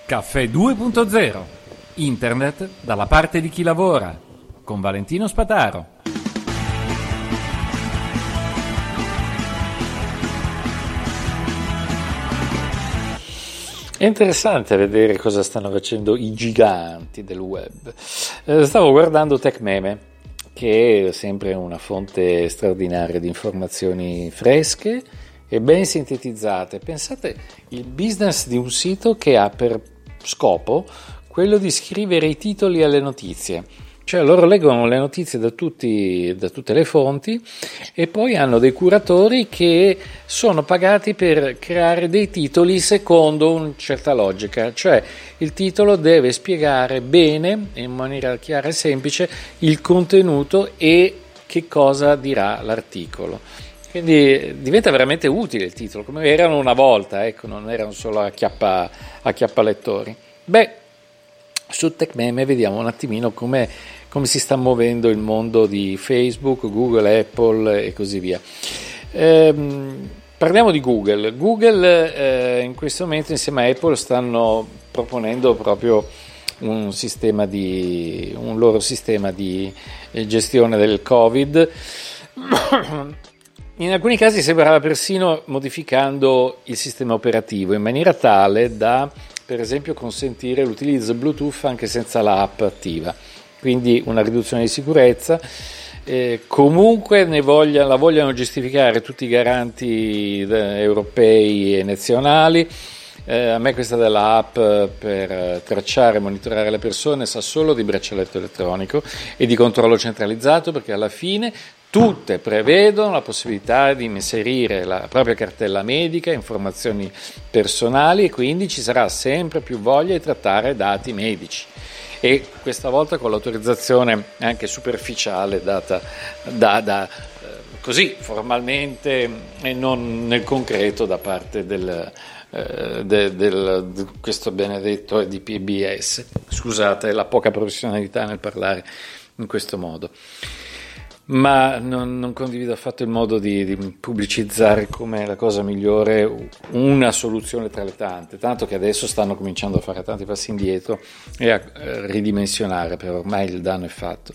Caffè 2.0. Internet dalla parte di chi lavora. Con Valentino Spataro. È interessante vedere cosa stanno facendo i giganti del web. Stavo guardando TechMeme, che è sempre una fonte straordinaria di informazioni fresche e ben sintetizzate. Pensate, il business di un sito che ha per scopo quello di scrivere i titoli alle notizie. Cioè loro leggono le notizie da tutte le fonti e poi hanno dei curatori che sono pagati per creare dei titoli secondo una certa logica. Cioè il titolo deve spiegare bene, in maniera chiara e semplice, il contenuto e che cosa dirà l'articolo. Quindi diventa veramente utile il titolo, come erano una volta, ecco, non erano solo acchiappa lettori. Beh, su TechMeme vediamo un attimino come si sta muovendo il mondo di Facebook, Google, Apple e così via. Parliamo di Google. Google in questo momento insieme a Apple stanno proponendo proprio un loro sistema di gestione del Covid. In alcuni casi sembrava persino modificando il sistema operativo in maniera tale da, per esempio, consentire l'utilizzo Bluetooth anche senza l'app attiva. Quindi una riduzione di sicurezza. Comunque la vogliono giustificare tutti i garanti europei e nazionali. A me questa della app per tracciare e monitorare le persone sa solo di braccialetto elettronico e di controllo centralizzato, perché alla fine tutte prevedono la possibilità di inserire la propria cartella medica, informazioni personali, e quindi ci sarà sempre più voglia di trattare dati medici. E questa volta con l'autorizzazione anche superficiale data così formalmente e non nel concreto da parte di questo benedetto DPBS. Scusate la poca professionalità nel parlare in questo modo, ma non condivido affatto il modo di pubblicizzare come la cosa migliore una soluzione tra le tante, tanto che adesso stanno cominciando a fare tanti passi indietro e a ridimensionare, però ormai il danno è fatto.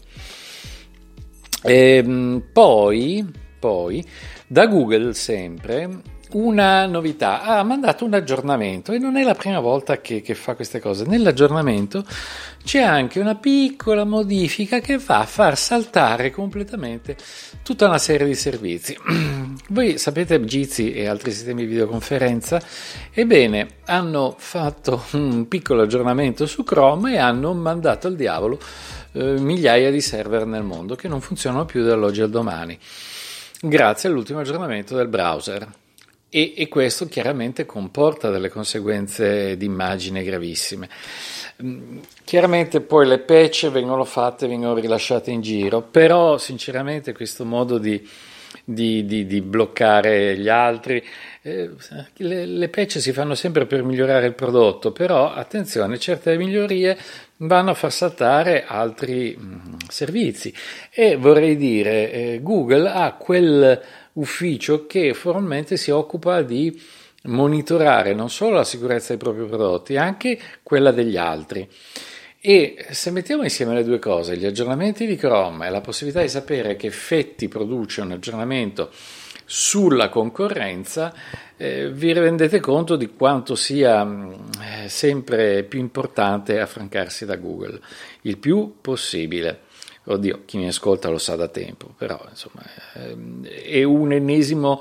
E poi da Google sempre una novità, ha mandato un aggiornamento e non è la prima volta che fa queste cose. Nell'aggiornamento c'è anche una piccola modifica che va a far saltare completamente tutta una serie di servizi. Voi sapete Jitsi e altri sistemi di videoconferenza? Ebbene, hanno fatto un piccolo aggiornamento su Chrome e hanno mandato al diavolo migliaia di server nel mondo che non funzionano più dall'oggi al domani, grazie all'ultimo aggiornamento del browser. E questo chiaramente comporta delle conseguenze di immagine gravissime. Chiaramente poi le patch vengono rilasciate in giro, però sinceramente questo modo di bloccare gli altri, le patch si fanno sempre per migliorare il prodotto, però attenzione, certe migliorie vanno a far saltare altri servizi. E vorrei dire, Google ha quel ufficio che formalmente si occupa di monitorare non solo la sicurezza dei propri prodotti, anche quella degli altri. E se mettiamo insieme le due cose, gli aggiornamenti di Chrome e la possibilità di sapere che effetti produce un aggiornamento sulla concorrenza, vi rendete conto di quanto sia sempre più importante affrancarsi da Google, il più possibile. Oddio, chi mi ascolta lo sa da tempo, però insomma è un'ennesima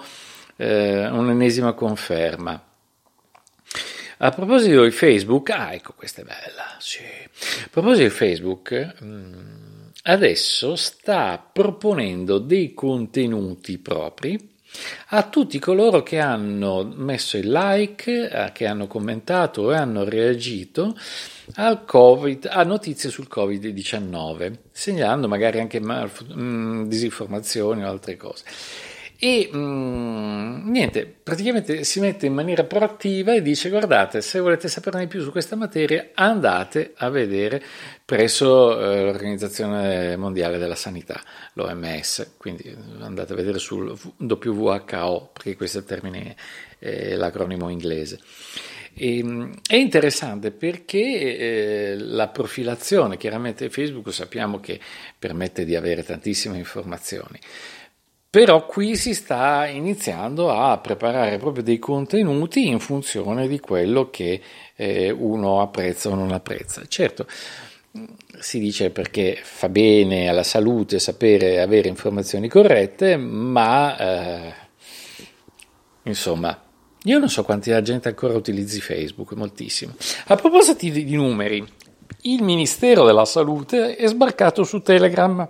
conferma. A proposito di Facebook, ecco, questa è bella, sì. A proposito di Facebook, adesso sta proponendo dei contenuti propri a tutti coloro che hanno messo il like, che hanno commentato e hanno reagito al Covid, a notizie sul Covid-19, segnalando magari anche disinformazioni o altre cose. E niente, praticamente si mette in maniera proattiva e dice: guardate, se volete saperne di più su questa materia andate a vedere presso l'Organizzazione Mondiale della Sanità, l'OMS, quindi andate a vedere sul WHO, perché questo è il termine, l'acronimo inglese. È interessante perché la profilazione, chiaramente Facebook sappiamo che permette di avere tantissime informazioni, però qui si sta iniziando a preparare proprio dei contenuti in funzione di quello che uno apprezza o non apprezza. Certo, si dice perché fa bene alla salute sapere avere informazioni corrette, ma insomma, io non so quanta gente ancora utilizzi Facebook, moltissimo. A proposito di numeri, il Ministero della Salute è sbarcato su Telegram.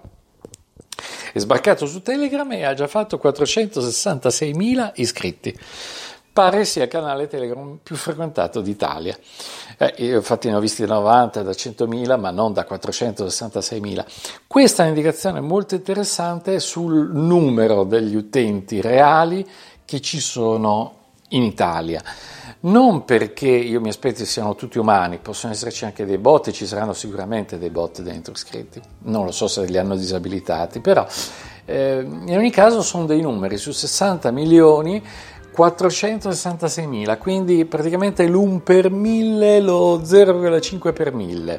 E ha già fatto 466.000 iscritti. Pare sia il canale Telegram più frequentato d'Italia. Io infatti ne ho visti da 90, da 100.000, ma non da 466.000. Questa è un'indicazione molto interessante sul numero degli utenti reali che ci sono in Italia. Non perché io mi aspetto siano tutti umani, possono esserci anche dei bot e ci saranno sicuramente dei bot dentro iscritti. Non lo so se li hanno disabilitati, però in ogni caso sono dei numeri su 60 milioni. 466.000, quindi praticamente l'1 per 1000, lo 0,5 per 1000.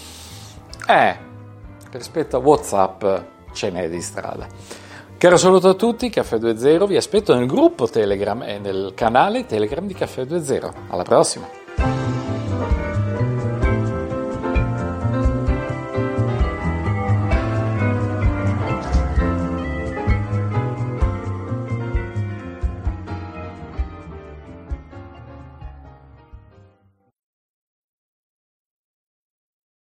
Rispetto a WhatsApp ce n'è di strada. Caro saluto a tutti, Caffè 2.0, vi aspetto nel gruppo Telegram e nel canale Telegram di Caffè 2.0. Alla prossima!